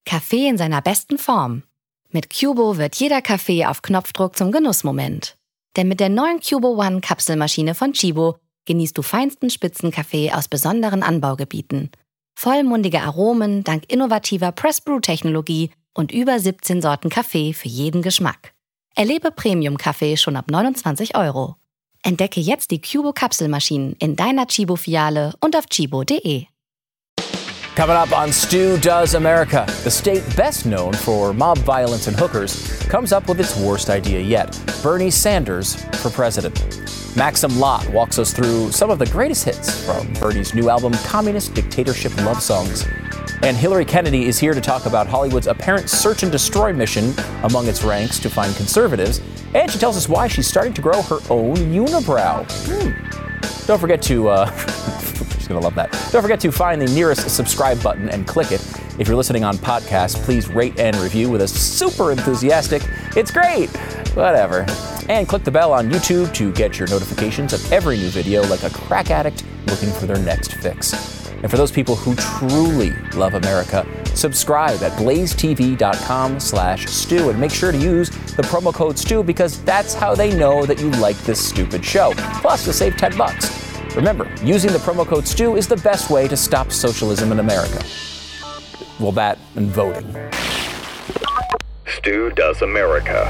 Kaffee in seiner besten Form. Mit Cubo wird jeder Kaffee auf Knopfdruck zum Genussmoment. Denn mit der neuen Cubo One Kapselmaschine von Chibo genießt du feinsten Spitzenkaffee aus besonderen Anbaugebieten. Vollmundige Aromen dank innovativer Press-Brew-Technologie und über 17 Sorten Kaffee für jeden Geschmack. Erlebe Premium-Kaffee schon ab 29 €. Entdecke jetzt die Cubo Kapselmaschinen in deiner Chibo-Filiale und auf chibo.de. Coming up on Stu Does America, the state best known for mob violence and hookers comes up with its worst idea yet, Bernie Sanders for president. Maxim Lott walks us through some of the greatest hits from Bernie's new album, Communist Dictatorship Love Songs. And Hillary Kennedy is here to talk about Hollywood's apparent search and destroy mission among its ranks to find conservatives. And she tells us why she's starting to grow her own unibrow. Don't forget to... She's going to love that. Don't forget to find the nearest subscribe button and click it. If you're listening on podcast, please rate and review with a super enthusiastic, it's great, whatever. And click the bell on YouTube to get your notifications of every new video like a crack addict looking for their next fix. And for those people who truly love America, subscribe at blazetv.com/Stu and make sure to use the promo code Stu because that's how they know that you like this stupid show. Plus, you'll save $10. Remember, using the promo code Stu is the best way to stop socialism in America. Well, that and voting. Stu Does America.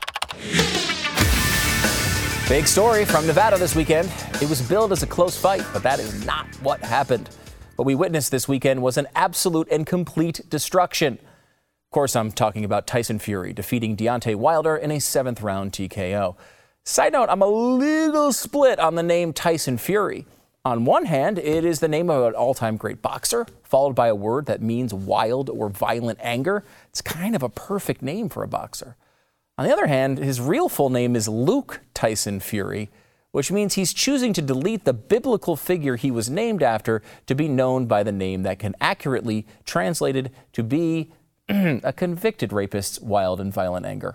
Big story from Nevada this weekend. It was billed as a close fight, but that is not what happened. What we witnessed this weekend was an absolute and complete destruction. Of course, I'm talking about Tyson Fury defeating Deontay Wilder in a 7th round TKO. Side note, I'm a little split on the name Tyson Fury. On one hand, it is the name of an all-time great boxer, followed by a word that means wild or violent anger. It's kind of a perfect name for a boxer. On the other hand, his real full name is Luke Tyson Fury, which means he's choosing to delete the biblical figure he was named after to be known by the name that can accurately translated to be a convicted rapist's wild and violent anger.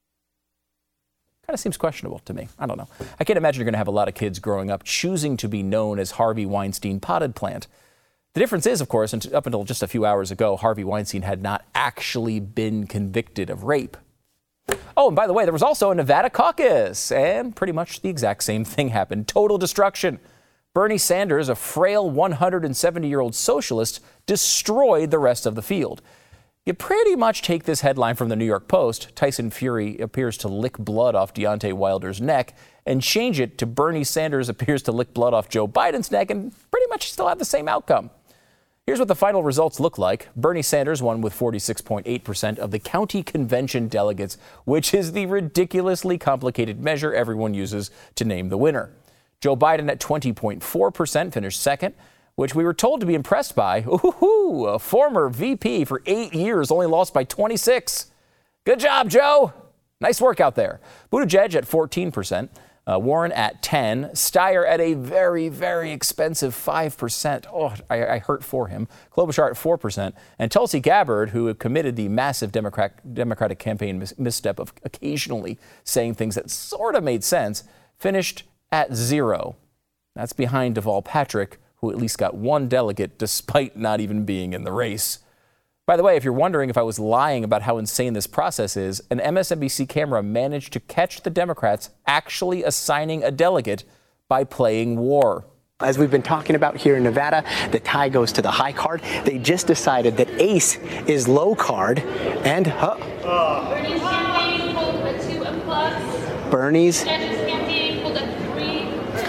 Kind of seems questionable to me. I don't know. I can't imagine you're going to have a lot of kids growing up choosing to be known as Harvey Weinstein Potted Plant. The difference is, of course, up until just a few hours ago, Harvey Weinstein had not actually been convicted of rape. Oh, and by the way, there was also a Nevada caucus, and pretty much the exact same thing happened. Total destruction. Bernie Sanders, a frail 170-year-old socialist, destroyed the rest of the field. You pretty much take this headline from the New York Post, Tyson Fury appears to lick blood off Deontay Wilder's neck, and change it to Bernie Sanders appears to lick blood off Joe Biden's neck, and pretty much still have the same outcome. Here's what the final results look like. Bernie Sanders won with 46.8% of the county convention delegates, which is the ridiculously complicated measure everyone uses to name the winner. Joe Biden at 20.4% finished second, which we were told to be impressed by. Ooh, a former VP for 8 years only lost by 26. Good job, Joe. Nice work out there. Buttigieg at 14%. Warren at 10, Steyer at a very, very expensive 5%. Oh, I hurt for him. Klobuchar at 4%. And Tulsi Gabbard, who committed the massive Democratic campaign misstep of occasionally saying things that sort of made sense, finished at 0. That's behind Deval Patrick, who at least got 1 delegate despite not even being in the race. By the way, if you're wondering if I was lying about how insane this process is, an MSNBC camera managed to catch the Democrats actually assigning a delegate by playing war. As we've been talking about here in Nevada, the tie goes to the high card. They just decided that ace is low card, and Bernie's campaign pulled a 2 and plus. Bernie's campaign pulled a 3.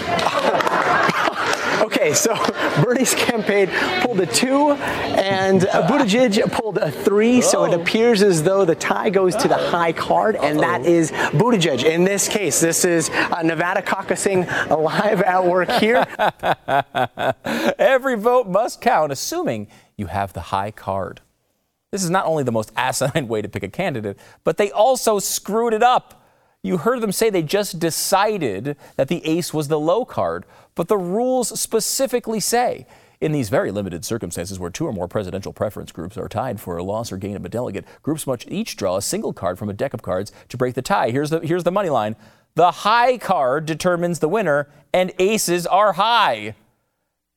Okay, so Bernie's campaign pulled a 2 and Buttigieg pulled a 3. So it appears as though the tie goes to the high card, and that is Buttigieg. In this case, this is Nevada caucusing live at work here. Every vote must count, assuming you have the high card. This is not only the most asinine way to pick a candidate, but they also screwed it up. You heard them say they just decided that the ace was the low card, but the rules specifically say, in these very limited circumstances where 2 or more presidential preference groups are tied for a loss or gain of a delegate, groups must each draw a single card from a deck of cards to break the tie. Here's the money line. The high card determines the winner, and aces are high.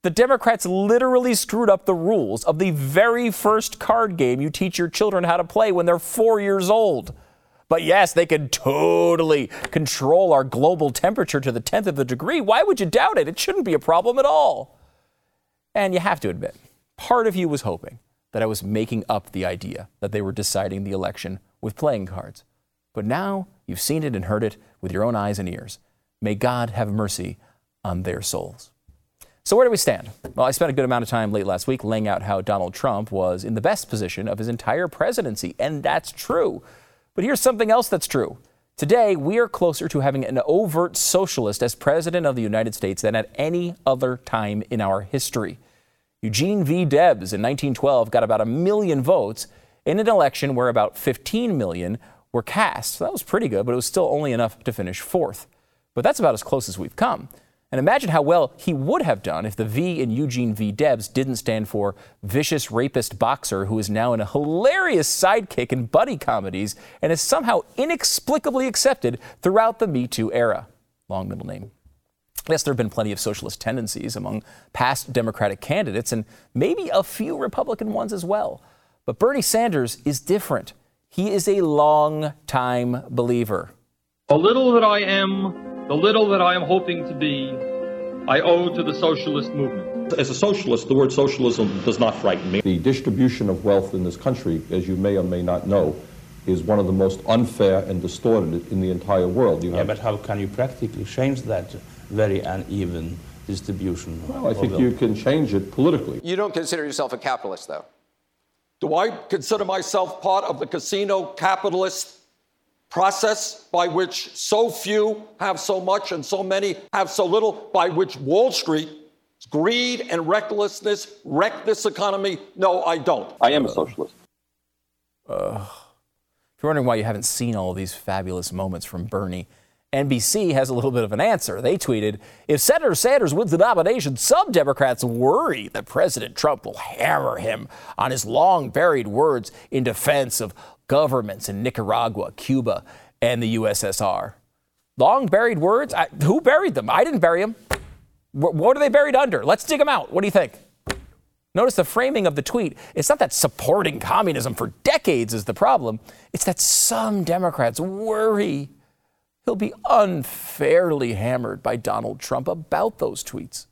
The Democrats literally screwed up the rules of the very first card game you teach your children how to play when they're 4 years old. But yes, they could totally control our global temperature to the 10th of a degree. Why would you doubt it? It shouldn't be a problem at all. And you have to admit, part of you was hoping that I was making up the idea that they were deciding the election with playing cards. But now you've seen it and heard it with your own eyes and ears. May God have mercy on their souls. So where do we stand? Well, I spent a good amount of time late last week laying out how Donald Trump was in the best position of his entire presidency, and that's true. But here's something else that's true. Today, we are closer to having an overt socialist as president of the United States than at any other time in our history. Eugene V. Debs in 1912 got about 1 million votes in an election where about 15 million were cast. So that was pretty good, but it was still only enough to finish fourth. But that's about as close as we've come. And imagine how well he would have done if the V in Eugene V. Debs didn't stand for vicious rapist boxer who is now in a hilarious sidekick in buddy comedies and is somehow inexplicably accepted throughout the Me Too era. Long middle name. Yes, there have been plenty of socialist tendencies among past Democratic candidates and maybe a few Republican ones as well. But Bernie Sanders is different. He is a long-time believer. The little that I am hoping to be, I owe to the socialist movement. As a socialist, the word socialism does not frighten me. The distribution of wealth in this country, as you may or may not know, is one of the most unfair and distorted in the entire world. But how can you practically change that very uneven distribution? Well, I think you can change it politically. You don't consider yourself a capitalist, though? Do I consider myself part of the casino capitalist process by which so few have so much and so many have so little, by which Wall Street's greed and recklessness wreck this economy? No, I don't. I am a socialist. If you're wondering why you haven't seen all of these fabulous moments from Bernie, NBC has a little bit of an answer. They tweeted, if Senator Sanders wins the nomination, some Democrats worry that President Trump will hammer him on his long-buried words in defense of governments in Nicaragua, Cuba, and the USSR. Long-buried words? Who buried them? I didn't bury them. What are they buried under? Let's dig them out. What do you think? Notice the framing of the tweet. It's not that supporting communism for decades is the problem. It's that some Democrats worry he'll be unfairly hammered by Donald Trump about those tweets.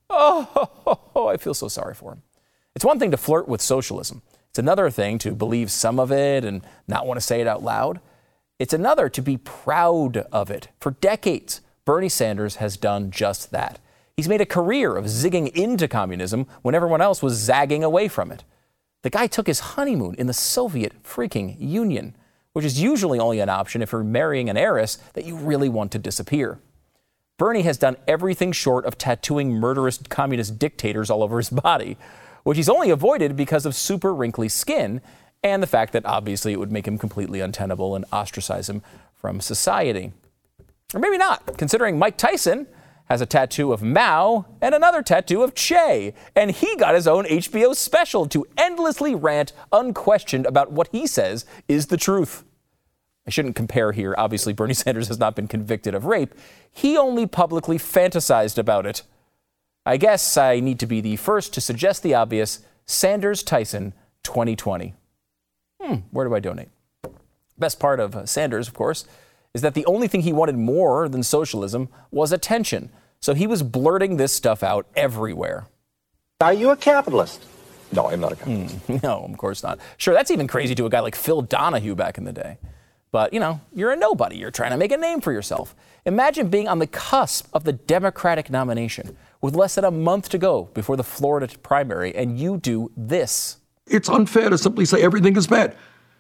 Oh, I feel so sorry for him. It's one thing to flirt with socialism. It's another thing to believe some of it and not want to say it out loud. It's another to be proud of it. For decades, Bernie Sanders has done just that. He's made a career of zigging into communism when everyone else was zagging away from it. The guy took his honeymoon in the Soviet freaking Union, which is usually only an option if you're marrying an heiress that you really want to disappear. Bernie has done everything short of tattooing murderous communist dictators all over his body, which he's only avoided because of super wrinkly skin and the fact that obviously it would make him completely untenable and ostracize him from society. Or maybe not, considering Mike Tyson has a tattoo of Mao and another tattoo of Che, and he got his own HBO special to endlessly rant unquestioned about what he says is the truth. I shouldn't compare here. Obviously, Bernie Sanders has not been convicted of rape. He only publicly fantasized about it. I guess I need to be the first to suggest the obvious: Sanders-Tyson 2020. Where do I donate? Best part of Sanders, of course, is that the only thing he wanted more than socialism was attention. So he was blurting this stuff out everywhere. Are you a capitalist? No, I'm not a capitalist. No, of course not. Sure, that's even crazy to a guy like Phil Donahue back in the day. But, you're a nobody. You're trying to make a name for yourself. Imagine being on the cusp of the Democratic nomination with less than a month to go before the Florida primary, and you do this. It's unfair to simply say everything is bad.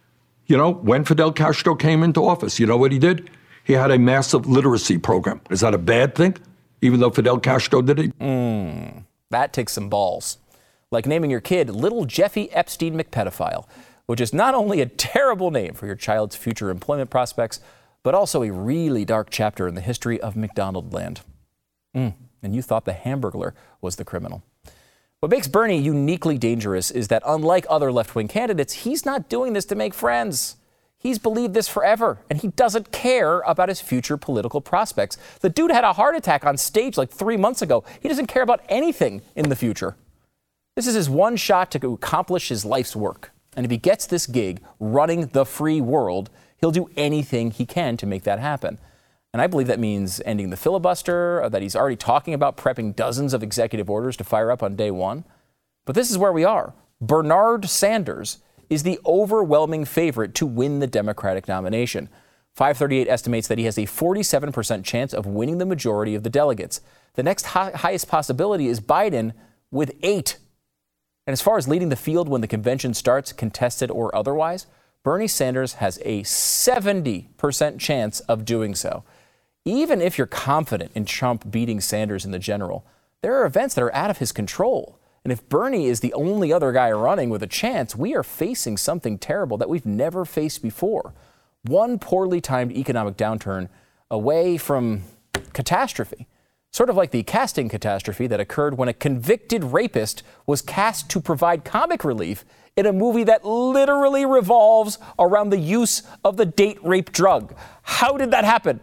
When Fidel Castro came into office, you know what he did? He had a massive literacy program. Is that a bad thing, even though Fidel Castro did it? That takes some balls. Like naming your kid Little Jeffy Epstein McPedophile, which is not only a terrible name for your child's future employment prospects, but also a really dark chapter in the history of McDonaldland. And you thought the Hamburglar was the criminal. What makes Bernie uniquely dangerous is that unlike other left-wing candidates, he's not doing this to make friends. He's believed this forever, and he doesn't care about his future political prospects. The dude had a heart attack on stage like 3 months ago. He doesn't care about anything in the future. This is his one shot to accomplish his life's work. And if he gets this gig running the free world, he'll do anything he can to make that happen. And I believe that means ending the filibuster, that he's already talking about prepping dozens of executive orders to fire up on day one. But this is where we are. Bernard Sanders is the overwhelming favorite to win the Democratic nomination. 538 estimates that he has a 47% chance of winning the majority of the delegates. The next highest possibility is Biden with 8. And as far as leading the field when the convention starts, contested or otherwise, Bernie Sanders has a 70% chance of doing so. Even if you're confident in Trump beating Sanders in the general, there are events that are out of his control. And if Bernie is the only other guy running with a chance, we are facing something terrible that we've never faced before. One poorly timed economic downturn away from catastrophe. Sort of like the casting catastrophe that occurred when a convicted rapist was cast to provide comic relief in a movie that literally revolves around the use of the date rape drug. How did that happen?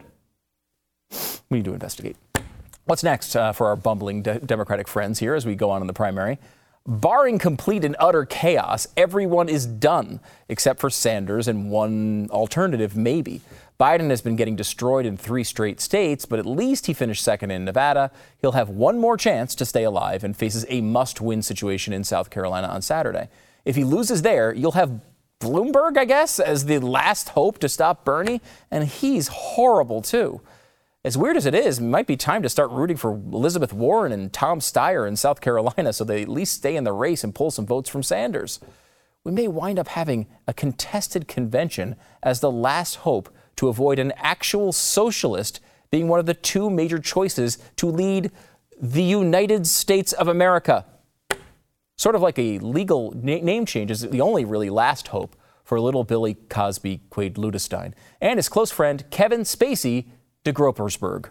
We need to investigate. What's next for our bumbling Democratic friends here as we go on in the primary? Barring complete and utter chaos, everyone is done except for Sanders and one alternative, maybe. Biden has been getting destroyed in 3 straight states, but at least he finished second in Nevada. He'll have one more chance to stay alive and faces a must-win situation in South Carolina on Saturday. If he loses there, you'll have Bloomberg, I guess, as the last hope to stop Bernie, and he's horrible, too. As weird as it is, it might be time to start rooting for Elizabeth Warren and Tom Steyer in South Carolina so they at least stay in the race and pull some votes from Sanders. We may wind up having a contested convention as the last hope to avoid an actual socialist being one of the 2 major choices to lead the United States of America. Sort of like a legal name change is the only really last hope for little Billy Cosby Quaid Ludestein and his close friend Kevin Spacey de Gropersburg.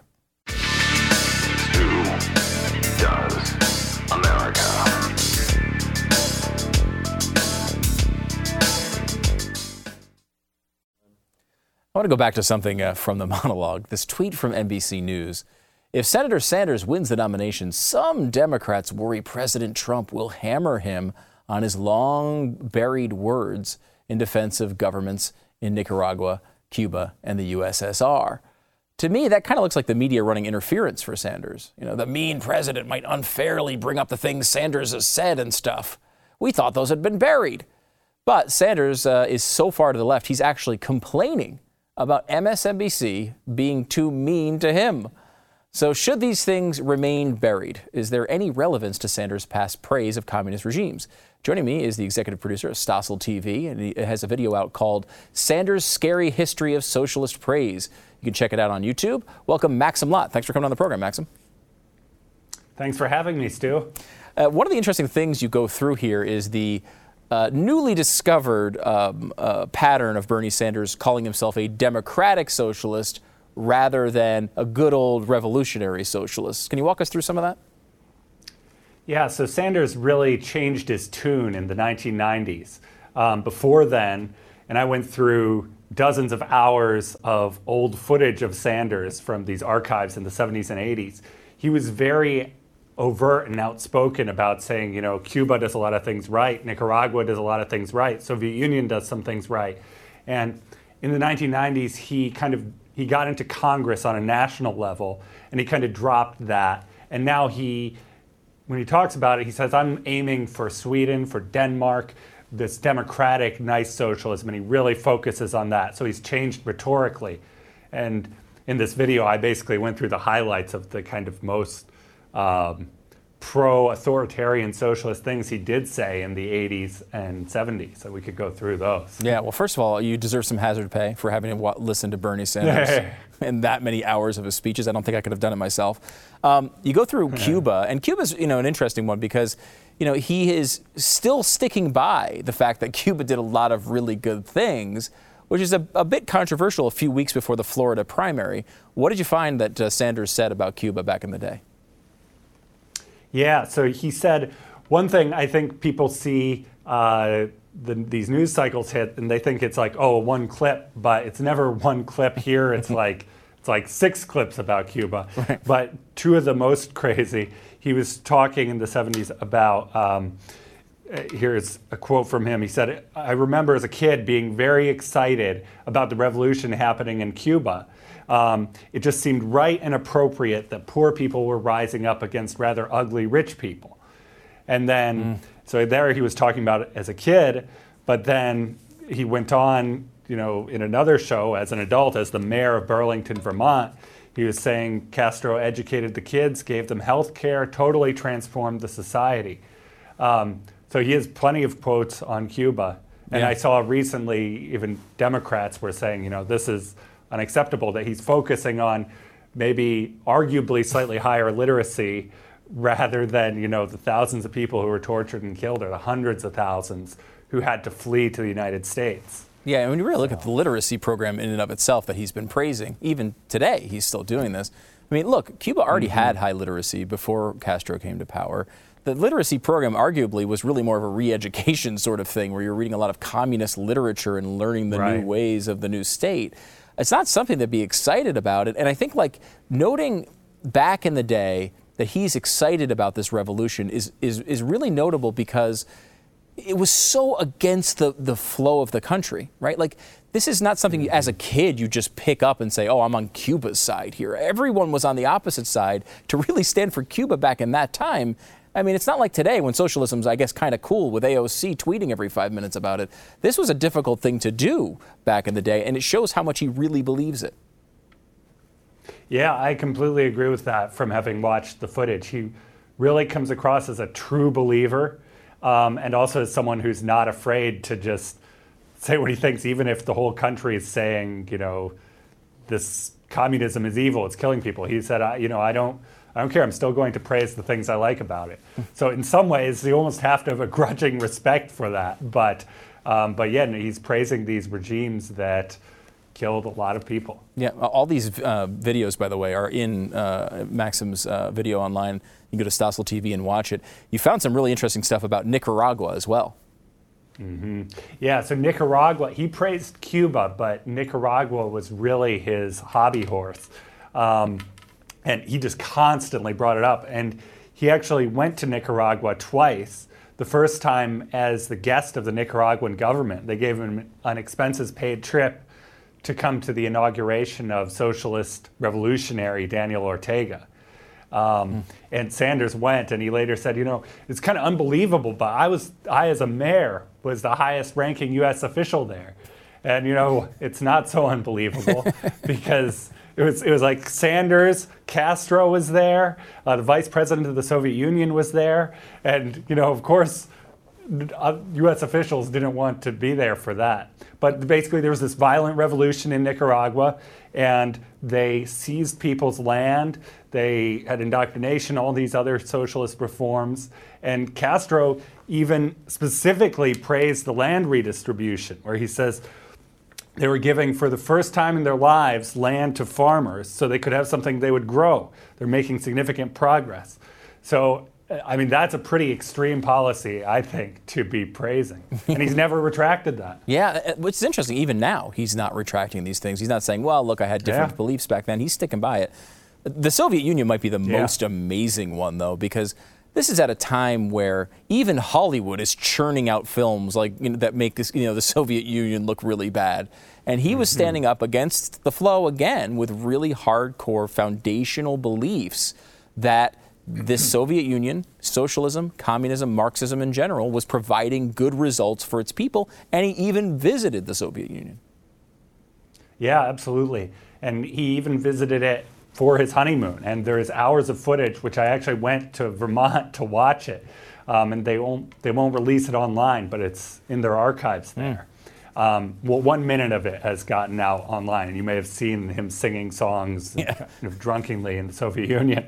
Who does America? I want to go back to something from the monologue. This tweet from NBC News. If Senator Sanders wins the nomination, some Democrats worry President Trump will hammer him on his long-buried words in defense of governments in Nicaragua, Cuba, and the USSR. To me, that kind of looks like the media running interference for Sanders. You know, the mean president might unfairly bring up the things Sanders has said and stuff. We thought those had been buried. But Sanders is so far to the left, he's actually complaining about MSNBC being too mean to him. So should these things remain buried? Is there any relevance to Sanders' past praise of communist regimes? Joining me is the executive producer of Stossel TV, and he has a video out called Sanders' Scary History of Socialist Praise. You can check it out on YouTube. Welcome, Maxim Lott. Thanks for coming on the program, Maxim. Thanks for having me, Stu. One of the interesting things you go through here is the newly discovered pattern of Bernie Sanders calling himself a democratic socialist rather than a good old revolutionary socialist. Can you walk us through some of that? Yeah, so Sanders really changed his tune in the 1990s. Before then, and I went through dozens of hours of old footage of Sanders from these archives in the 70s and 80s. He was very overt and outspoken about saying, you know, Cuba does a lot of things right, Nicaragua does a lot of things right, Soviet Union does some things right. And in the 1990s, he got into Congress on a national level, and he kind of dropped that. And now when he talks about it, he says, I'm aiming for Sweden, for Denmark, this democratic, nice socialism, and he really focuses on that. So he's changed rhetorically. And in this video, I basically went through the highlights of the kind of most pro-authoritarian socialist things he did say in the 80s and 70s. So we could go through those. Yeah, well, first of all, you deserve some hazard pay for having to listen to Bernie Sanders in that many hours of his speeches. I don't think I could have done it myself. You go through Cuba, and Cuba's, you know, an interesting one because, you know, he is still sticking by the fact that Cuba did a lot of really good things, which is a bit controversial a few weeks before the Florida primary. What did you find that Sanders said about Cuba back in the day? Yeah, so he said one thing I think people see these news cycles hit, and they think it's like, oh, one clip, but it's never one clip here. It's like 6 clips about Cuba. Right. But 2 of the most crazy, he was talking in the 70s about, here's a quote from him. He said, I remember as a kid being very excited about the revolution happening in Cuba. It just seemed right and appropriate that poor people were rising up against rather ugly rich people. And then, so there he was talking about it as a kid, but then he went on, in another show as an adult, as the mayor of Burlington, Vermont. He was saying Castro educated the kids, gave them health care, totally transformed the society. So he has plenty of quotes on Cuba. And I saw recently even Democrats were saying, this is unacceptable, that he's focusing on maybe arguably slightly higher literacy rather than, the thousands of people who were tortured and killed, or the hundreds of thousands who had to flee to the United States. Yeah, and when you really look at the literacy program in and of itself that he's been praising, even today he's still doing this. I mean, look, Cuba already had high literacy before Castro came to power. The literacy program arguably was really more of a re-education sort of thing, where you're reading a lot of communist literature and learning the new ways of the new state. It's not something to be excited about. And I think, noting back in the day that he's excited about this revolution is really notable, because it was so against the flow of the country, right? This is not something as a kid you just pick up and say, oh, I'm on Cuba's side here. Everyone was on the opposite side to really stand for Cuba back in that time. I mean, it's not like today when socialism's, I guess, kind of cool with AOC tweeting every 5 minutes about it. This was a difficult thing to do back in the day, and it shows how much he really believes it. Yeah, I completely agree with that from having watched the footage. He really comes across as a true believer, and also as someone who's not afraid to just say what he thinks, even if the whole country is saying, this communism is evil, it's killing people. He said, I don't care. I'm still going to praise the things I like about it. So in some ways, you almost have to have a grudging respect for that. But yeah, he's praising these regimes that killed a lot of people. Yeah, all these videos, by the way, are in Maxim's video online. You can go to Stossel TV and watch it. You found some really interesting stuff about Nicaragua as well. Yeah, so Nicaragua, he praised Cuba, but Nicaragua was really his hobby horse. And he just constantly brought it up. And he actually went to Nicaragua twice. The first time as the guest of the Nicaraguan government. They gave him an expenses-paid trip to come to the inauguration of socialist revolutionary Daniel Ortega. And Sanders went, and he later said, it's kind of unbelievable, but I as a mayor was the highest ranking U.S. official there. And, it's not so unbelievable because it was like Sanders, Castro was there, the vice president of the Soviet Union was there, and, of course, U.S. officials didn't want to be there for that. But basically there was this violent revolution in Nicaragua, and they seized people's land, they had indoctrination, all these other socialist reforms, and Castro even specifically praised the land redistribution, where he says they were giving, for the first time in their lives, land to farmers so they could have something they would grow. They're making significant progress. So, I mean, that's a pretty extreme policy, I think, to be praising. And he's never retracted that. Yeah, which is interesting. Even now, he's not retracting these things. He's not saying, well, look, I had different beliefs back then. He's sticking by it. The Soviet Union might be the most amazing one, though, because this is at a time where even Hollywood is churning out films that make this, the Soviet Union look really bad. And he was standing up against the flow again with really hardcore foundational beliefs that this Soviet Union, socialism, communism, Marxism in general, was providing good results for its people. And he even visited the Soviet Union. Yeah, absolutely. And he even visited it for his honeymoon. And there is hours of footage, which I actually went to Vermont to watch it. And they won't release it online, but it's in their archives there. Well, 1 minute of it has gotten out online, and you may have seen him singing songs kind of drunkenly in the Soviet Union.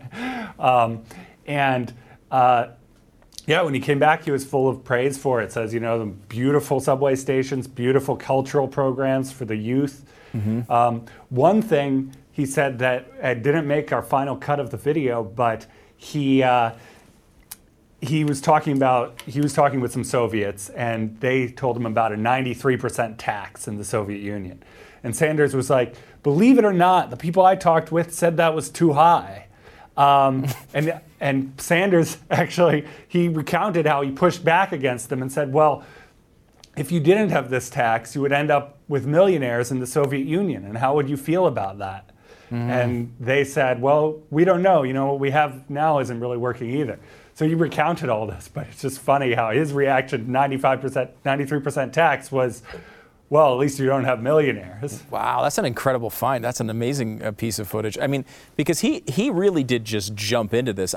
When he came back, he was full of praise for it. It says, the beautiful subway stations, beautiful cultural programs for the youth. One thing he said that didn't make our final cut of the video, but he he was talking with some Soviets, and they told him about a 93% tax in the Soviet Union. And Sanders was like, believe it or not, the people I talked with said that was too high. And Sanders actually, he recounted how he pushed back against them and said, well, if you didn't have this tax, you would end up with millionaires in the Soviet Union. And how would you feel about that? And they said, well, we don't know. What we have now isn't really working either. So he recounted all this, but it's just funny how his reaction, 93% tax was, well, at least you don't have millionaires. Wow, that's an incredible find. That's an amazing piece of footage. I mean, because he really did just jump into this,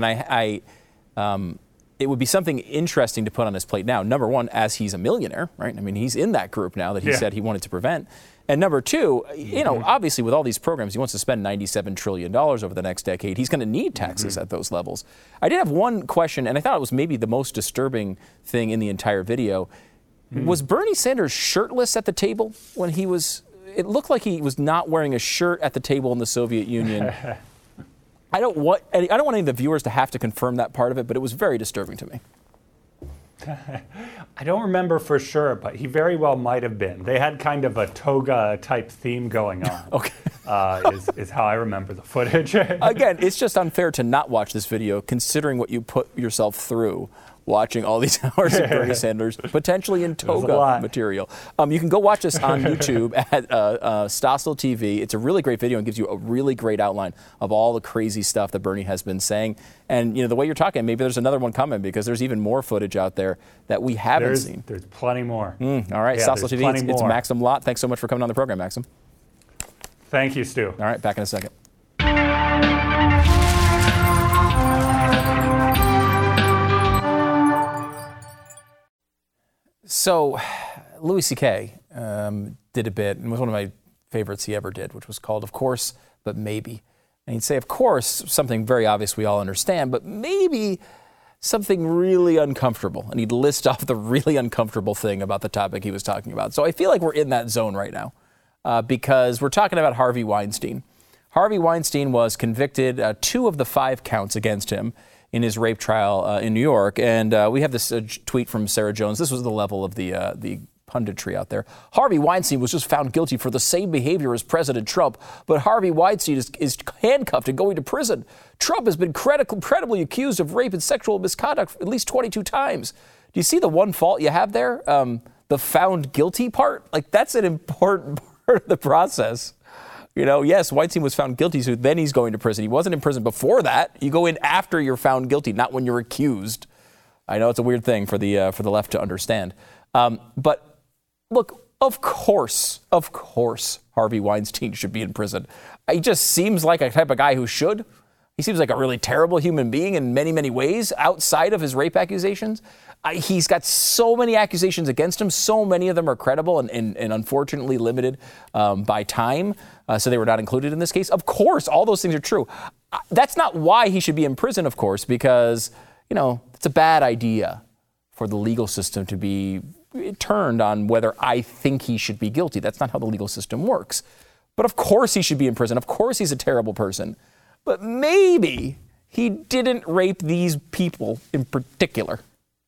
it would be something interesting to put on his plate now. Number one, as he's a millionaire, right? I mean, he's in that group now that he said he wanted to prevent. And number two, obviously with all these programs, he wants to spend $97 trillion over the next decade. He's going to need taxes at those levels. I did have one question, and I thought it was maybe the most disturbing thing in the entire video. Was Bernie Sanders shirtless at the table when he was? It looked like he was not wearing a shirt at the table in the Soviet Union. I don't want any of the viewers to have to confirm that part of it, but it was very disturbing to me. I don't remember for sure, but he very well might have been. They had kind of a toga type theme going on. Okay. Is how I remember the footage. Again, it's just unfair to not watch this video, considering what you put yourself through watching all these hours of Bernie Sanders, potentially in toga material. You can go watch this on YouTube at Stossel TV. It's a really great video and gives you a really great outline of all the crazy stuff that Bernie has been saying. And the way you're talking, maybe there's another one coming because there's even more footage out there that we haven't seen. There's plenty more. All right, Stossel TV, it's Maxim Lott. Thanks so much for coming on the program, Maxim. Thank you, Stu. All right, back in a second. So, Louis C.K. Did a bit, and was one of my favorites he ever did, which was called Of Course, But Maybe. And he'd say, of course, something very obvious we all understand, but maybe something really uncomfortable. And he'd list off the really uncomfortable thing about the topic he was talking about. So I feel like we're in that zone right now because we're talking about Harvey Weinstein. Harvey Weinstein was convicted 2 of the 5 counts against him in his rape trial in New York. And we have this tweet from Sarah Jones. This was the level of the punditry out there. Harvey Weinstein was just found guilty for the same behavior as President Trump, but Harvey Weinstein is handcuffed and going to prison. Trump has been credibly accused of rape and sexual misconduct at least 22 times. Do you see the one fault you have there? The found guilty part? Like, that's an important part of the process. Yes, Weinstein was found guilty, so then he's going to prison. He wasn't in prison before that. You go in after you're found guilty, not when you're accused. I know it's a weird thing for the left to understand. But look, of course, Harvey Weinstein should be in prison. He just seems like a type of guy who should. He seems like a really terrible human being in many, many ways outside of his rape accusations. He's got so many accusations against him. So many of them are credible and unfortunately limited by time. So they were not included in this case. Of course, all those things are true. That's not why he should be in prison, of course, because, it's a bad idea for the legal system to be turned on whether I think he should be guilty. That's not how the legal system works. But of course he should be in prison. Of course he's a terrible person. But maybe he didn't rape these people in particular.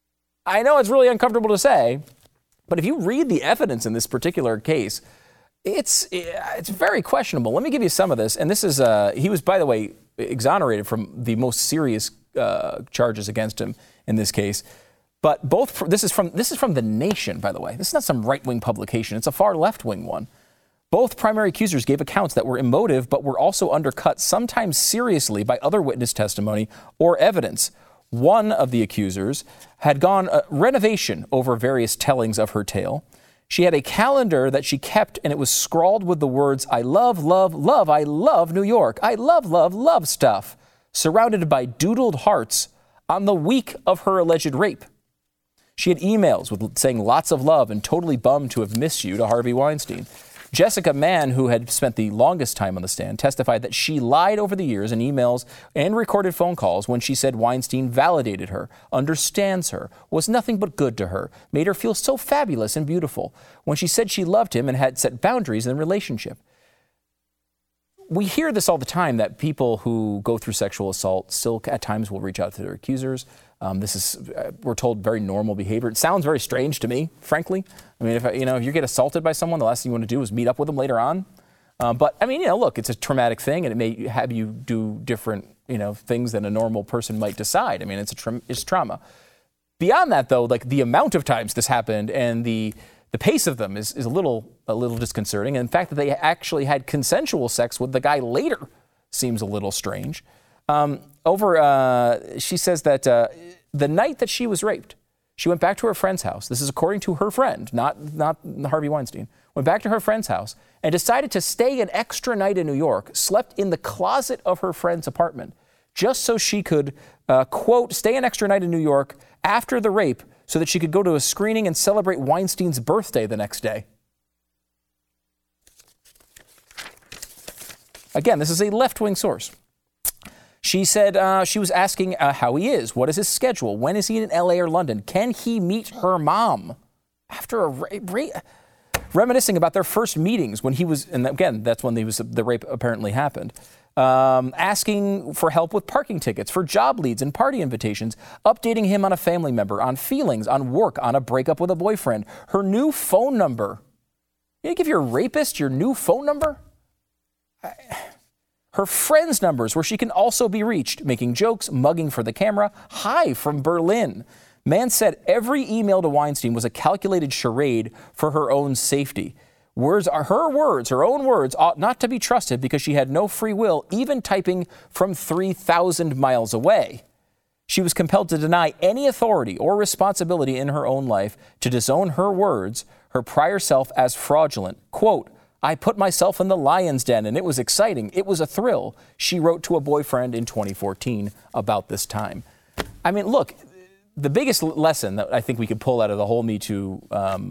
I know it's really uncomfortable to say, but if you read the evidence in this particular case, it's very questionable. Let me give you some of this. And this is, he was, by the way, exonerated from the most serious charges against him in this case. But this is from The Nation, by the way. This is not some right-wing publication. It's a far left-wing one. Both primary accusers gave accounts that were emotive, but were also undercut sometimes seriously by other witness testimony or evidence. One of the accusers had gone renovation over various tellings of her tale. She had a calendar that she kept, and it was scrawled with the words, I love, love, love, I love New York. I love, love, love stuff, surrounded by doodled hearts on the week of her alleged rape. She had emails saying lots of love and totally bummed to have missed you to Harvey Weinstein. Jessica Mann, who had spent the longest time on the stand, testified that she lied over the years in emails and recorded phone calls when she said Weinstein validated her, understands her, was nothing but good to her, made her feel so fabulous and beautiful, when she said she loved him and had set boundaries in the relationship. We hear this all the time, that people who go through sexual assault still at times will reach out to their accusers. This is, we're told, very normal behavior. It sounds very strange to me, frankly. I mean, if you get assaulted by someone, the last thing you want to do is meet up with them later on. But I mean, look, it's a traumatic thing, and it may have you do different, things than a normal person might decide. I mean, it's trauma. Beyond that, though, like the amount of times this happened and the pace of them is a little disconcerting. And the fact that they actually had consensual sex with the guy later seems a little strange. She says that the night that she was raped, she went back to her friend's house. This is according to her friend, not Harvey Weinstein. Went back to her friend's house and decided to stay an extra night in New York, slept in the closet of her friend's apartment, just so she could, quote, stay an extra night in New York after the rape so that she could go to a screening and celebrate Weinstein's birthday the next day. Again, this is a left-wing source. She said she was asking how he is. What is his schedule? When is he in L.A. or London? Can he meet her mom? After a rape, reminiscing about their first meetings when he was, and again, that's when the rape apparently happened. Asking for help with parking tickets, for job leads and party invitations, updating him on a family member, on feelings, on work, on a breakup with a boyfriend, her new phone number. You give your rapist your new phone number? Her friends' numbers where she can also be reached, making jokes, mugging for the camera. Hi from Berlin. Mann said every email to Weinstein was a calculated charade for her own safety. Her own words ought not to be trusted because she had no free will, even typing from 3,000 miles away. She was compelled to deny any authority or responsibility in her own life, to disown her words, her prior self as fraudulent. Quote, I put myself in the lion's den and it was exciting. It was a thrill, she wrote to a boyfriend in 2014 about this time. I mean, look, the biggest lesson that I think we could pull out of the whole Me Too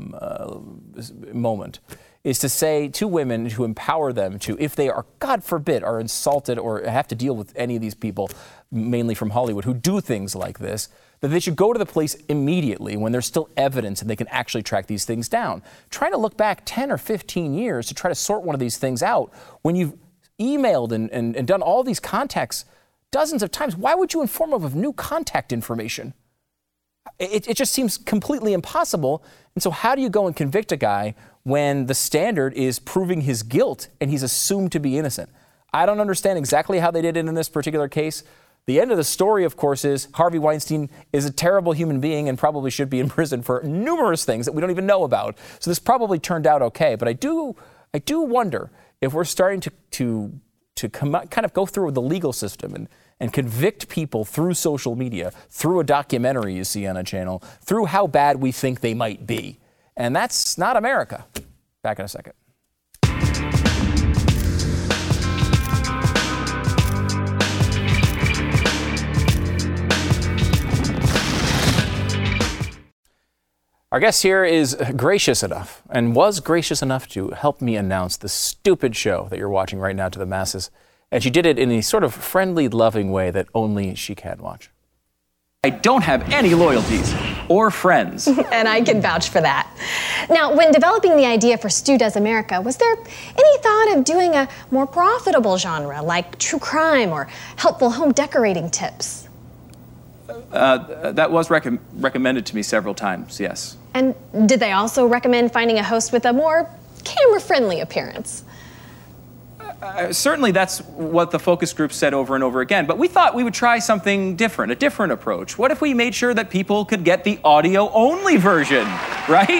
moment is to say to women, to empower them to, if they are, God forbid, are insulted or have to deal with any of these people, mainly from Hollywood, who do things like this, that they should go to the police immediately when there's still evidence and they can actually track these things down. Trying to look back 10 or 15 years to try to sort one of these things out when you've emailed and done all these contacts dozens of times, why would you inform them of new contact information? It just seems completely impossible. And so how do you go and convict a guy when the standard is proving his guilt and he's assumed to be innocent? I don't understand exactly how they did it in this particular case. The end of the story, of course, is Harvey Weinstein is a terrible human being and probably should be in prison for numerous things that we don't even know about. So this probably turned out okay. But I do wonder if we're starting to kind of go through the legal system and convict people through social media, through a documentary you see on a channel, through how bad we think they might be. And that's not America. Back in a second. Our guest here is gracious enough and was gracious enough to help me announce the stupid show that you're watching right now to the masses. And she did it in a sort of friendly, loving way that only she can watch. I don't have any loyalties or friends. And I can vouch for that. Now, when developing the idea for Stu Does America, was there any thought of doing a more profitable genre like true crime or helpful home decorating tips? That was recommended to me several times, yes. And did they also recommend finding a host with a more camera-friendly appearance? Certainly that's what the focus group said over and over again, but we thought we would try something different, a different approach. What if we made sure that people could get the audio-only version, right?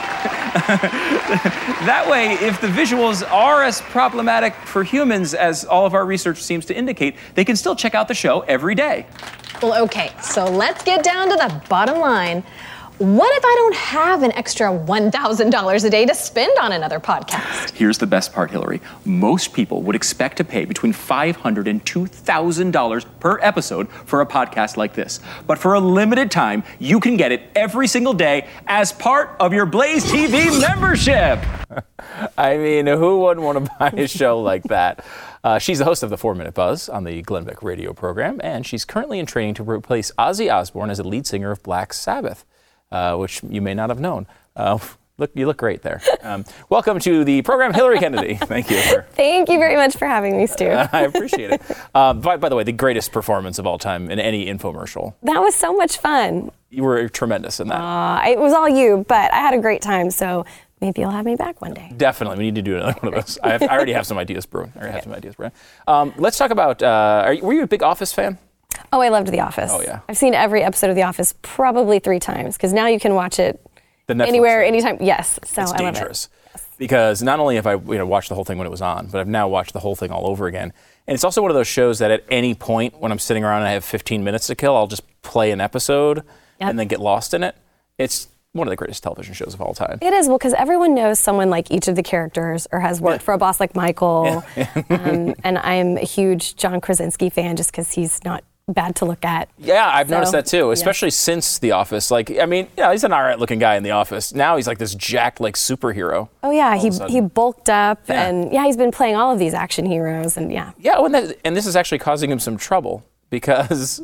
That way, if the visuals are as problematic for humans as all of our research seems to indicate, they can still check out the show every day. Well, okay, so let's get down to the bottom line. What if I don't have an extra $1,000 a day to spend on another podcast? Here's the best part, Hillary. Most people would expect to pay between $500 and $2,000 per episode for a podcast like this. But for a limited time, you can get it every single day as part of your Blaze TV membership. I mean, who wouldn't want to buy a show like that? She's the host of the 4-Minute Buzz on the Glenn Beck radio program, and she's currently in training to replace Ozzy Osbourne as the lead singer of Black Sabbath. Which you may not have known. You look great there. Welcome to the program, Hillary Kennedy. Thank you. Thank you very much for having me, Stu. I appreciate it. By the way, the greatest performance of all time in any infomercial. That was so much fun. You were tremendous in that. It was all you, but I had a great time, so maybe you'll have me back one day. Definitely. We need to do another one of those. I already have some ideas brewing. Let's talk about, were you a big Office fan? Oh, I loved The Office. Oh, yeah. I've seen every episode of The Office probably 3 times, because now you can watch it anywhere, anytime. Yes, so it's I love dangerous. Because not only have I watched the whole thing when it was on, but I've now watched the whole thing all over again. And it's also one of those shows that at any point when I'm sitting around and I have 15 minutes to kill, I'll just play an episode and then get lost in it. It's one of the greatest television shows of all time. It is, well, because everyone knows someone like each of the characters or has worked for a boss like Michael. And I'm a huge John Krasinski fan just because he's not bad to look at. Yeah, I've noticed that too, especially since The Office. Like, I mean, he's an all right looking guy in The Office. Now he's like this jacked, like, superhero. Oh, yeah, he bulked up, and he's been playing all of these action heroes, and Yeah, and this is actually causing him some trouble because,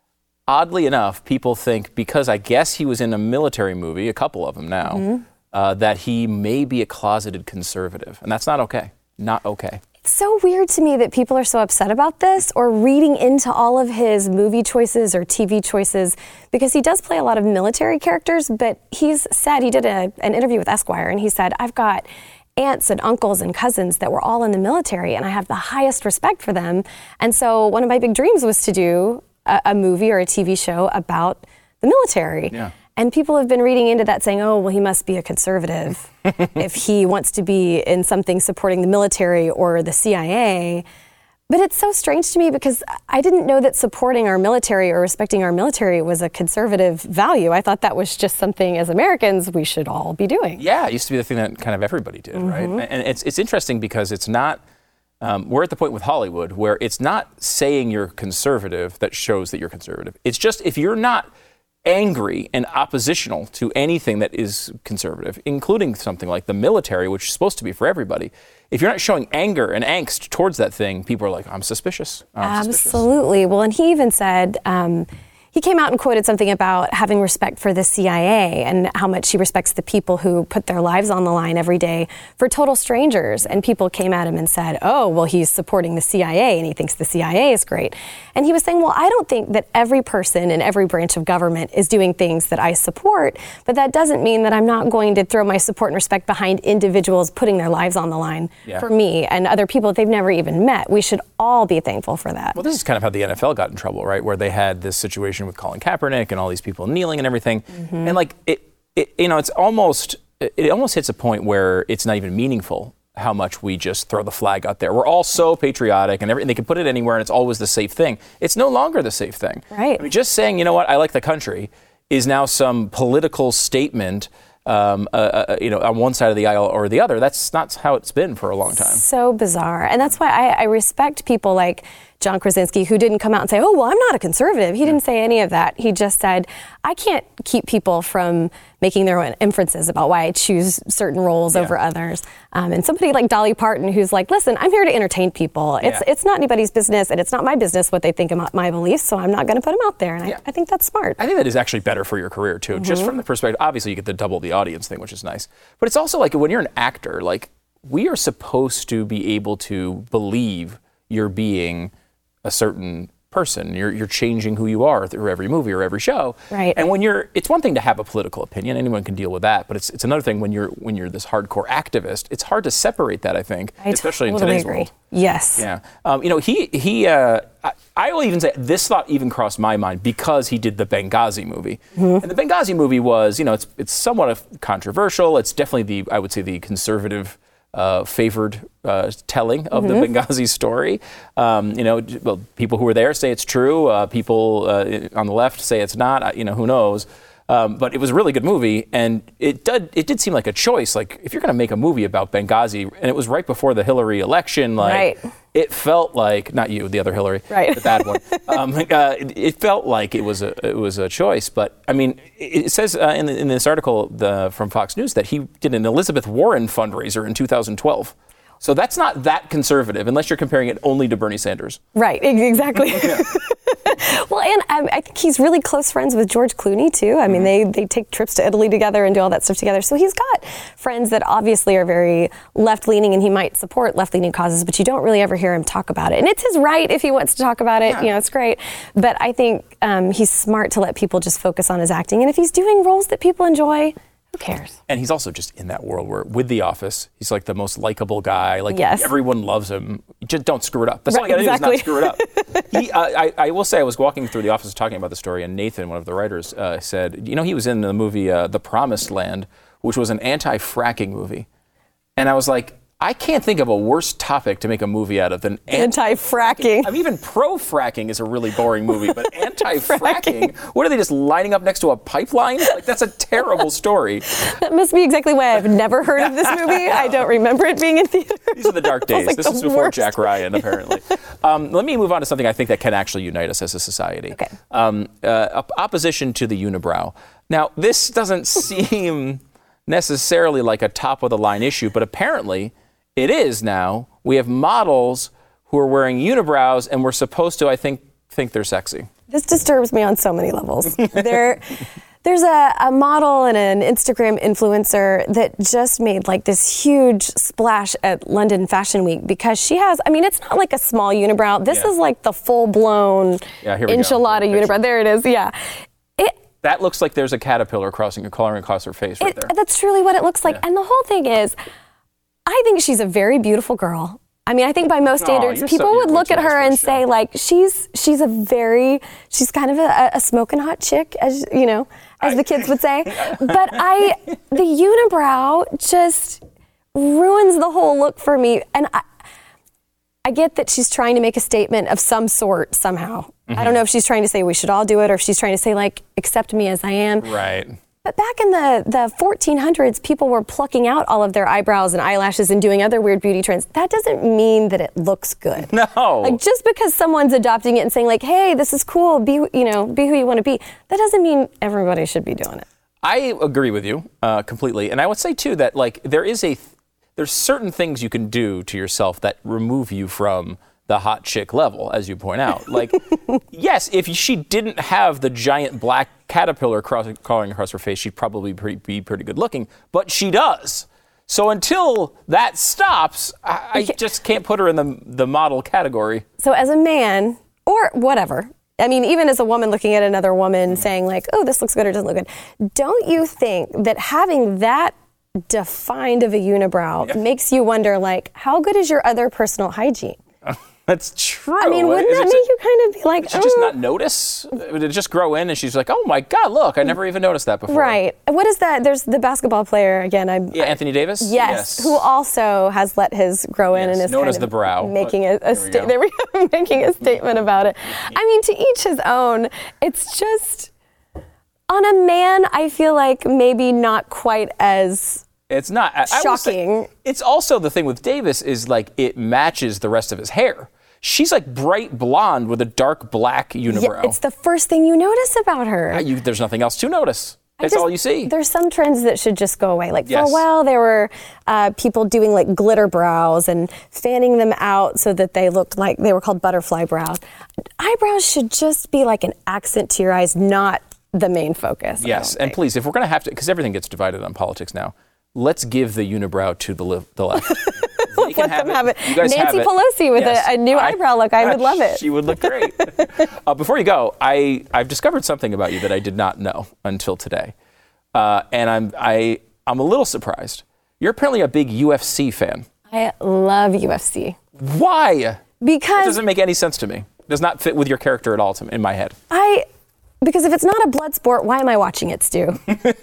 oddly enough, people think, because I guess he was in a military movie, a couple of them now, that he may be a closeted conservative, and that's not okay. Not okay. It's so weird to me that people are so upset about this or reading into all of his movie choices or TV choices, because he does play a lot of military characters, but he's said, he did an interview with Esquire, and he said, I've got aunts and uncles and cousins that were all in the military, and I have the highest respect for them. And so one of my big dreams was to do a movie or a TV show about the military. Yeah. And people have been reading into that saying, oh, well, he must be a conservative if he wants to be in something supporting the military or the CIA. But it's so strange to me because I didn't know that supporting our military or respecting our military was a conservative value. I thought that was just something as Americans we should all be doing. Yeah, it used to be the thing that kind of everybody did, right? And it's interesting because it's not, we're at the point with Hollywood where it's not saying you're conservative that shows that you're conservative. It's just if you're not angry and oppositional to anything that is conservative, including something like the military, which is supposed to be for everybody. If you're not showing anger and angst towards that thing, people are like, I'm suspicious. Absolutely. Well, and he even said, he came out and quoted something about having respect for the CIA and how much he respects the people who put their lives on the line every day for total strangers. And people came at him and said, oh, well, he's supporting the CIA and he thinks the CIA is great. And he was saying, well, I don't think that every person in every branch of government is doing things that I support, but that doesn't mean that I'm not going to throw my support and respect behind individuals putting their lives on the line for me and other people that they've never even met. We should all be thankful for that. Well, this is kind of how the NFL got in trouble, right? Where they had this situation with Colin Kaepernick and all these people kneeling and everything. And like it almost hits a point where it's not even meaningful how much we just throw the flag out there. We're all so patriotic and everything. They can put it anywhere and it's always the safe thing. It's no longer the safe thing. Right. I mean, just saying, you know what, I like the country is now some political statement on one side of the aisle or the other. That's not how it's been for a long time. So bizarre. And that's why I respect people like John Krasinski, who didn't come out and say, oh, well, I'm not a conservative. He didn't say any of that. He just said, I can't keep people from making their own inferences about why I choose certain roles over others. And somebody like Dolly Parton, who's like, listen, I'm here to entertain people. It's not anybody's business, and it's not my business what they think about my beliefs, so I'm not going to put them out there. And I think that's smart. I think that is actually better for your career, too, just from the perspective. Obviously, you get the double the audience thing, which is nice. But it's also like when you're an actor, like we are supposed to be able to believe you're being a certain person. You're changing who you are through every movie or every show. Right. And when it's one thing to have a political opinion, anyone can deal with that, but it's another thing when you're this hardcore activist. It's hard to separate that, I think, especially in today's world. Yes. Yeah. I will even say this thought even crossed my mind because he did the Benghazi movie. And the Benghazi movie was, it's somewhat controversial. It's definitely I would say the conservative favored telling of the Benghazi story. People who were there say it's true. People on the left say it's not. Who knows? But it was a really good movie, and it did seem like a choice. Like if you're going to make a movie about Benghazi, and it was right before the Hillary election, it felt like not you, the other Hillary, the bad one. It felt like it was a choice. But I mean, it says in this article from Fox News that he did an Elizabeth Warren fundraiser in 2012. So that's not that conservative, unless you're comparing it only to Bernie Sanders. Right, exactly. Well, and I think he's really close friends with George Clooney, too. I mean, they take trips to Italy together and do all that stuff together. So he's got friends that obviously are very left-leaning, and he might support left-leaning causes, but you don't really ever hear him talk about it. And it's his right if he wants to talk about it. Yeah. It's great. But I think he's smart to let people just focus on his acting. And if he's doing roles that people enjoy, who cares? And he's also just in that world where, with The Office, he's like the most likable guy. Like, yes. Everyone loves him. Just don't screw it up. That's all you got to do is not screw it up. I will say, I was walking through the office talking about the story, and Nathan, one of the writers, said, he was in the movie The Promised Land, which was an anti-fracking movie. And I was like, I can't think of a worse topic to make a movie out of than anti-fracking. I mean, even pro-fracking is a really boring movie, but anti-fracking, what are they, just lining up next to a pipeline? Like, that's a terrible story. That must be exactly why I've never heard of this movie. I don't remember it being in theaters. These are the dark days. This is before Jack Ryan, apparently. Let me move on to something I think that can actually unite us as a society. Okay. Opposition to the unibrow. Now, this doesn't seem necessarily like a top-of-the-line issue, but apparently it is now. We have models who are wearing unibrows, and we're supposed to, I think they're sexy. This disturbs me on so many levels. There's a model and an Instagram influencer that just made like this huge splash at London Fashion Week because she has, it's not like a small unibrow. This is like the full-blown enchilada unibrow. There it is, yeah. That looks like there's a caterpillar crawling across her face right there. That's truly what it looks like. Yeah. And the whole thing is, I think she's a very beautiful girl. I think by most standards, people would look at her and say, like, she's kind of a smoking hot chick, as the kids would say. But the unibrow just ruins the whole look for me. And I get that she's trying to make a statement of some sort somehow. Mm-hmm. I don't know if she's trying to say we should all do it or if she's trying to say, like, accept me as I am. Right. But back in the 1400s, people were plucking out all of their eyebrows and eyelashes and doing other weird beauty trends. That doesn't mean that it looks good. No. Like, just because someone's adopting it and saying, like, hey, this is cool, be who you want to be, that doesn't mean everybody should be doing it. I agree with you completely. And I would say, too, that, like, there's certain things you can do to yourself that remove you from the hot chick level, as you point out. Like, yes, if she didn't have the giant black caterpillar crawling across her face, she'd probably be pretty good looking, but she does. So until that stops, I just can't put her in the model category. So as a man, or whatever, even as a woman looking at another woman saying like, oh, this looks good or doesn't look good, don't you think that having that defined of a unibrow makes you wonder, like, how good is your other personal hygiene? That's true. Wouldn't that make you kind of be like, did she just not notice? Did it just grow in and she's like, oh my God, look, I never even noticed that before. Right. What is that? There's the basketball player, again. Anthony Davis? Yes, who also has let his grow in and is known as the brow. Making making a statement about it. To each his own. It's just, on a man, I feel like maybe not quite as... It's not shocking. It's also the thing with Davis is like it matches the rest of his hair. She's like bright blonde with a dark black unibrow. Yeah, it's the first thing you notice about her. There's nothing else to notice. That's all you see. There's some trends that should just go away. Like for a while, there were people doing like glitter brows and fanning them out so that they looked like they were called butterfly brows. Eyebrows should just be like an accent to your eyes, not the main focus. Yes, and please, if we're going to have to, because everything gets divided on politics now, let's give the unibrow to the left. Let them have it. Nancy Pelosi with a new eyebrow look. I would love it. She would look great. Before you go, I've discovered something about you that I did not know until today. And I'm a little surprised. You're apparently a big UFC fan. I love UFC. Why? Because it doesn't make any sense to me. It does not fit with your character at all in my head. Because if it's not a blood sport, why am I watching it, Stu?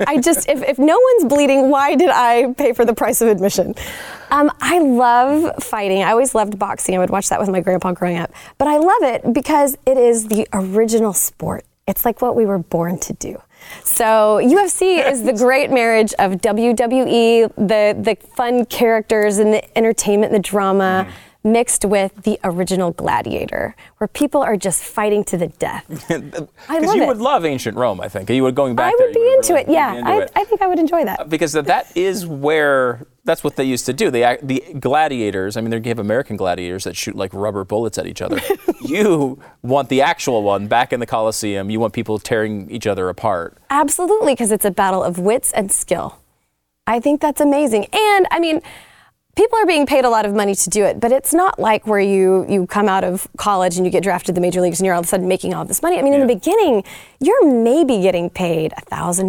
If no one's bleeding, why did I pay for the price of admission? I love fighting. I always loved boxing. I would watch that with my grandpa growing up. But I love it because it is the original sport. It's like what we were born to do. So UFC is the great lomarriage of WWE, the fun characters and the entertainment, the drama, mixed with the original Gladiator, where people are just fighting to the death. I love it. Because you would love ancient Rome, I think. You would going back there. I would be into it, yeah. I think I would enjoy that. Because that is where That's what they used to do. The gladiators, I mean, they have American gladiators that shoot like rubber bullets at each other. You want the actual one back in the Coliseum. You want people tearing each other apart. Absolutely, because it's a battle of wits and skill. I think that's amazing. And, I mean, people are being paid a lot of money to do it, but it's not like where you come out of college and you get drafted to the major leagues and you're all of a sudden making all this money. I mean, in the beginning, you're maybe getting paid $1,000,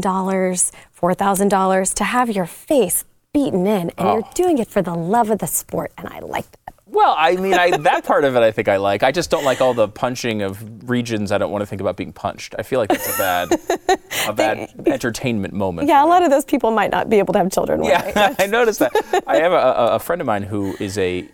$4,000 to have your face beaten in, and you're doing it for the love of the sport, and I like that. Well, I mean, that part of it I think I like. I just don't like all the punching of regions. I don't want to think about being punched. I feel like that's a bad entertainment moment. Yeah, a lot of those people might not be able to have children. Yeah, I noticed that. I have a friend of mine who is I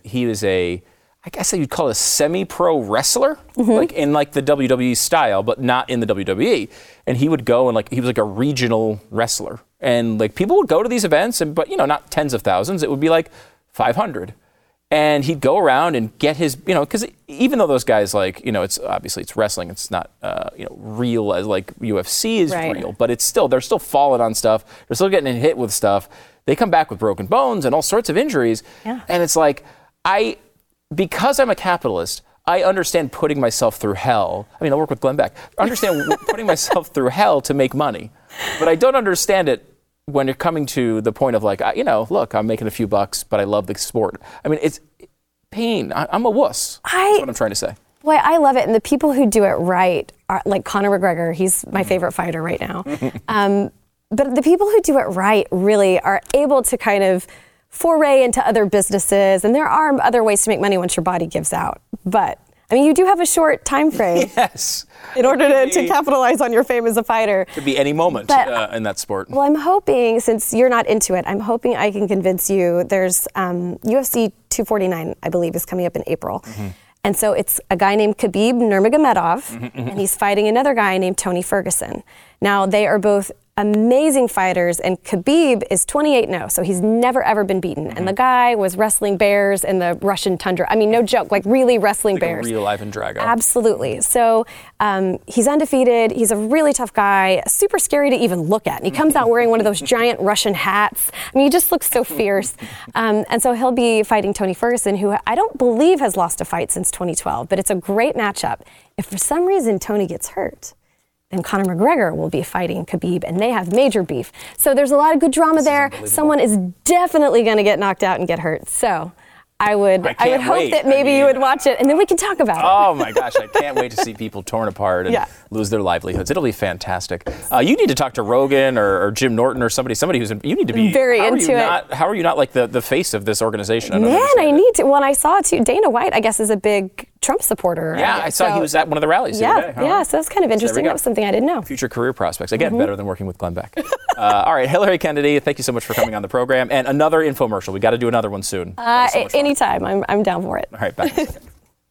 guess you'd call it a semi-pro wrestler, like in like the WWE style, but not in the WWE. And he would go and he was like a regional wrestler. And like people would go to these events, but not tens of thousands. It would be like 500. And he'd go around and get his, because even though those guys it's wrestling, it's not real as like UFC is real, but they're still falling on stuff. They're still getting hit with stuff. They come back with broken bones and all sorts of injuries. Yeah. And it's like because I'm a capitalist, I understand putting myself through hell. I mean, I work with Glenn Beck. I understand putting myself through hell to make money, but I don't understand it when you're coming to the point of look, I'm making a few bucks, but I love the sport. I mean, it's pain. I'm a wuss. That's what I'm trying to say. Boy, I love it. And the people who do it right are like Conor McGregor. He's my favorite fighter right now. But the people who do it right really are able to kind of foray into other businesses. And there are other ways to make money once your body gives out. But I mean, you do have a short time frame. Yes. In order to capitalize on your fame as a fighter. Could be any moment in that sport. Well, I'm hoping, since you're not into it, I'm hoping I can convince you. There's UFC 249, I believe, is coming up in April. And so it's a guy named Khabib Nurmagomedov, and he's fighting another guy named Tony Ferguson. Now, they are both amazing fighters, and Khabib is 28-0, so he's never ever been beaten. And the guy was wrestling bears in the Russian tundra. I mean, no joke, like really wrestling bears. Like a real Ivan Drago. Absolutely. So he's undefeated. He's a really tough guy, super scary to even look at. And he comes out wearing one of those giant Russian hats. I mean, he just looks so fierce. And so he'll be fighting Tony Ferguson, who I don't believe has lost a fight since 2012, but it's a great matchup. If for some reason Tony gets hurt, then Conor McGregor will be fighting Khabib, and they have major beef. So there's a lot of good drama there. Someone is definitely going to get knocked out and get hurt. So I would hope that maybe you would watch it, and then we can talk about it. Oh my gosh, I can't wait to see people torn apart and lose their livelihoods. It'll be fantastic. You need to talk to Rogan or Jim Norton or somebody who's you need to be very into it. How are you not like the face of this organization? Man, I need to. When I saw too, Dana White, I guess, is a big Trump supporter. Yeah, I saw he was at one of the rallies the other day. Yeah, so that's kind of interesting. That was something I didn't know. Future career prospects. Again, better than working with Glenn Beck. All right, Hillary Kennedy, thank you so much for coming on the program. And another infomercial. We got to do another one soon. Anytime. I'm down for it. All right, back in a second.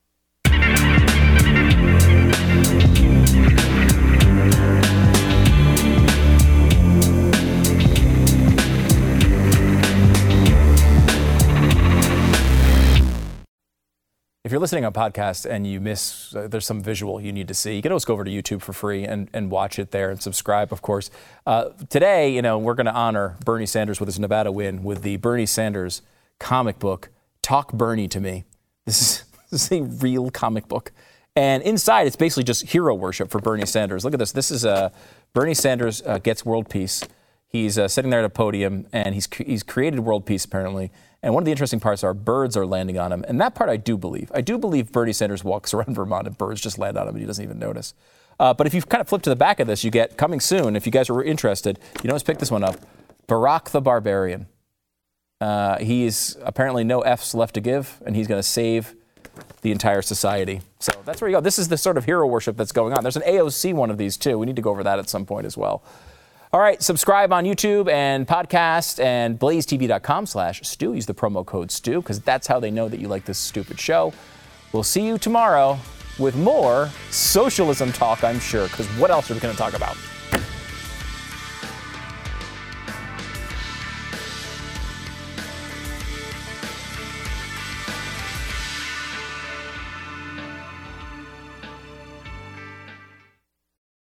If you're listening on podcast and you miss, there's some visual you need to see, you can always go over to YouTube for free and watch it there and subscribe, of course. Today, we're going to honor Bernie Sanders with his Nevada win with the Bernie Sanders comic book, Talk Bernie to Me. This is a real comic book. And inside, it's basically just hero worship for Bernie Sanders. Look at this. This is Bernie Sanders gets world peace. He's sitting there at a podium, and he's created world peace, apparently. And one of the interesting parts are birds are landing on him. And that part I do believe. I do believe Bernie Sanders walks around Vermont and birds just land on him and he doesn't even notice. But if you kind of flip to the back of this, you get, coming soon, if you guys are interested, you can always pick this one up, Barack the Barbarian. He's apparently no F's left to give, and he's going to save the entire society. So that's where you go. This is the sort of hero worship that's going on. There's an AOC one of these, too. We need to go over that at some point as well. All right, subscribe on YouTube and podcast and blazetv.com/Stu. Use the promo code Stu because that's how they know that you like this stupid show. We'll see you tomorrow with more socialism talk, I'm sure, because what else are we going to talk about?